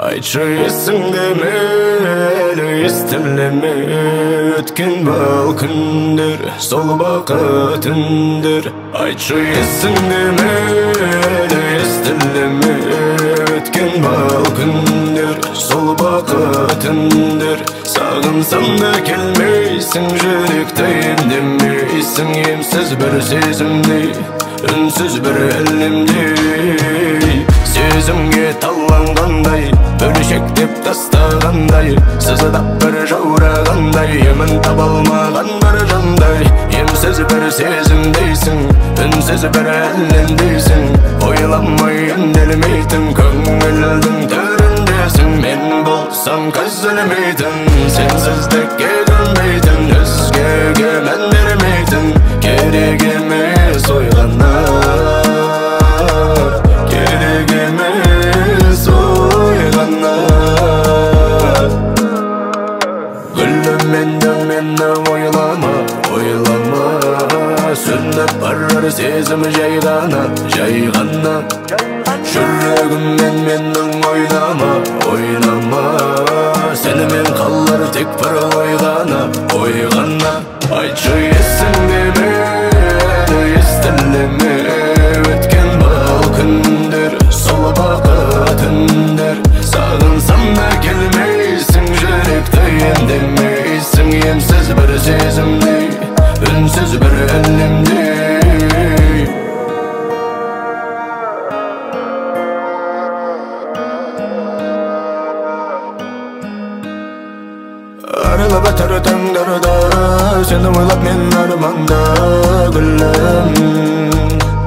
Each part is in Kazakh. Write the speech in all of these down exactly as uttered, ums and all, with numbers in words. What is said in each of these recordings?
Айтшы есіңдеме, әлі естілеме, өткен бал күндер, сол бақыт үндер. Айтшы есіңдеме, әлі естілеме, өткен бал күндер, сол бақыт үндер. Сағынсам да келмейсің, жүректі емдемейсің, емсіз бір сезімдей, үнсіз бір әлемдей. Сезімге таланғандай, бөлшектеп тастағандай, сызыдап бір жаурағандай, емін таба алмаған бір жандай. Емсіз бір сезімдейсің, үнсіз бір әлемдейсің, ойламай үнделмейтін көңілдің төріндесің. Мен болсам көзілмейтін, сенсіздікке көнбейтін, өзгеге мән бермейтін, керек емес ойғанар, керек емес ойғанар. Гүлім менді мені ойлама, ойлама, сөніп барар сезім жай ғана, жай ғана. Жүрегіммен менің ойнама, ойнама, сенімен қалар тек бір ой ғана, ой ғана. Айтшы есіңдеме, әлі естілеме, өткен бал күндер, сол бақыт үндер. Сағынсам да келмейсің, жүректі емдемейсің, емсіз бір сезімдей, үнсіз бір әлемдей. Арылып өтер таңдарда, сені ойлап мен арманда, гүлім,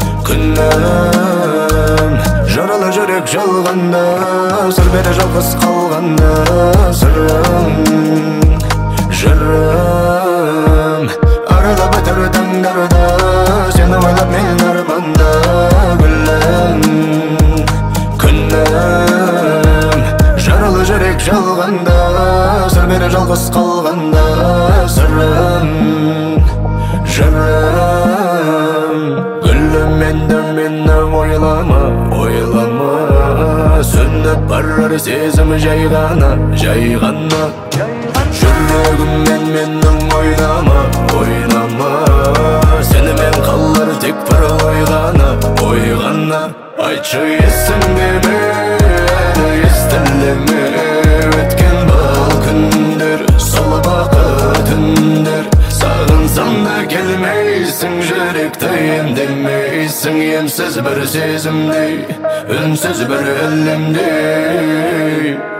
күнім. Жаралы жүрек жалғанда, сыр бере жалғыз қалғанда, сырым, жырым. Арылып өтер таңдарда, сені ойлап мен арманда, гүлім, күнім. Жаралы жүрек жалғанда, сыр бере жалғыз қалғанда, сырым, жырым. Гүлім енді мені ойлама, ойлама, сөніп барар сезім жай ғана, жай ғана. Жүрегіммен менің ойнама, ойнама, сенімен қалар тек бір ой ғана, ой ғана. Айтшы есіңдеме, әлі естілеме, өткен бал күндер, сол бақыт үндер. Сағынсам да келмейсің, жүректі емдемейсің, емсіз бір сезімдей, үнсіз бір әлемдей.